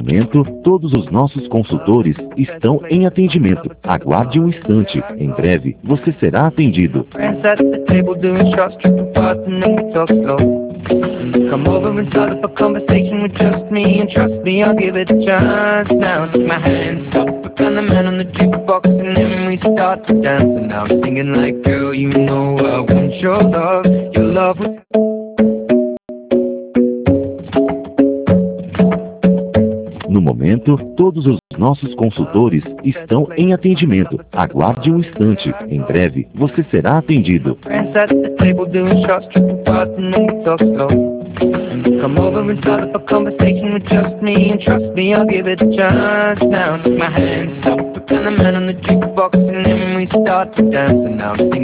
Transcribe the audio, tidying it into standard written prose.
momento, todos os nossos consultores estão em atendimento. Aguarde um instante. Em breve, você será atendido. Friends at the table doing shots, tripping fast, and then we talk slow. Come over and start up a conversation with just me, and trust me, I'll give it a chance. Now take my hand, stop, and the man on the jukebox, and then we start to dance. And now I'm singing like, girl, you know I want your love. Your love was... No momento, todos os nossos consultores estão em atendimento. Aguarde um instante. Em breve, você será atendido. Friends at the table doing shots, tripping fast, and then we talk slow. Come over and start up a conversation with just me, and trust me, I'll give it a chance. Now take my hand, stop, and the man on the jukebox, and then we start to dance. And now I'm singing